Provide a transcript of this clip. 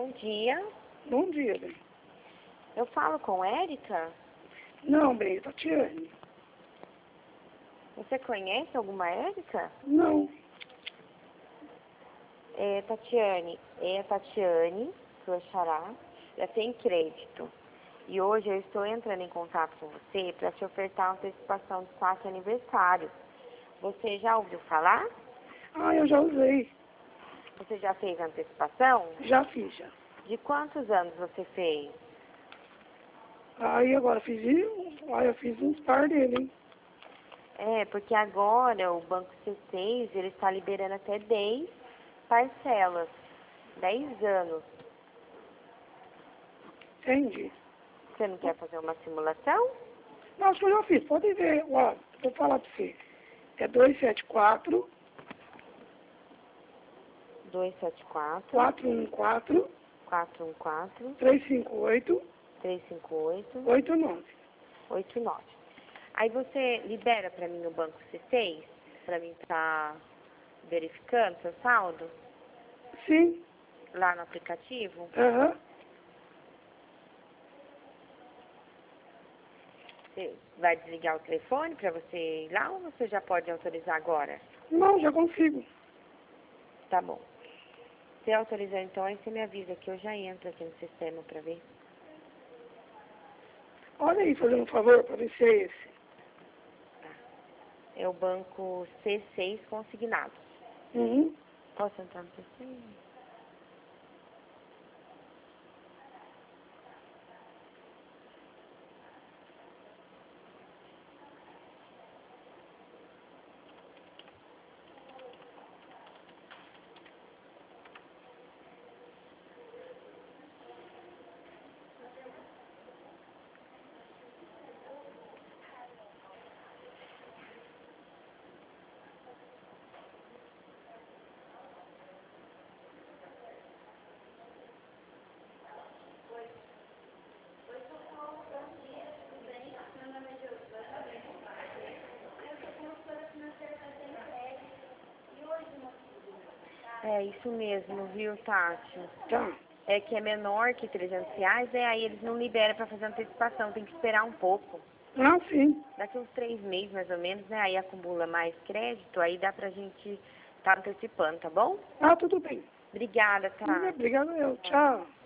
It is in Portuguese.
Bom dia. Bom dia, bem. Eu falo com Érica? Não, bem, Tatiane. Você conhece alguma Érica? Não. Tatiane, é a Tatiane, sua xará, já tem crédito. E hoje eu estou entrando em contato com você para te ofertar uma antecipação de 4 aniversários. Você já ouviu falar? Ah, eu já usei. Você já fez a antecipação? Já fiz, já. De quantos anos você fez? Aí agora eu fiz uns par dele, hein? Porque agora o Banco C6, ele está liberando até 10 parcelas, 10 anos. Entendi. Você não quer fazer uma simulação? Não, acho que eu já fiz. Pode ver. Ó, vou falar pra você. É 274 274 414 414 358 358 89. 89. Aí você libera para mim no Banco C6, para mim estar verificando seu saldo Sim. lá no aplicativo? Aham. Você vai desligar o telefone para você ir lá ou você já pode autorizar agora? Não, já consigo. Tá bom. Se autorizar então, aí você me avisa que eu já entro aqui no sistema para ver. Olha aí, fazendo um favor, para ver se é esse. É o Banco C6 consignado. Uhum. Posso entrar no C6? É isso mesmo, viu, Tati? Tá. É que é menor que R$ 300, aí eles não liberam para fazer antecipação, tem que esperar um pouco. Ah, sim. Daqui uns 3 meses, mais ou menos, né? Aí acumula mais crédito, aí dá pra gente estar antecipando, tá bom? Ah, tudo bem. Obrigada, Tati. Obrigado eu. Tchau.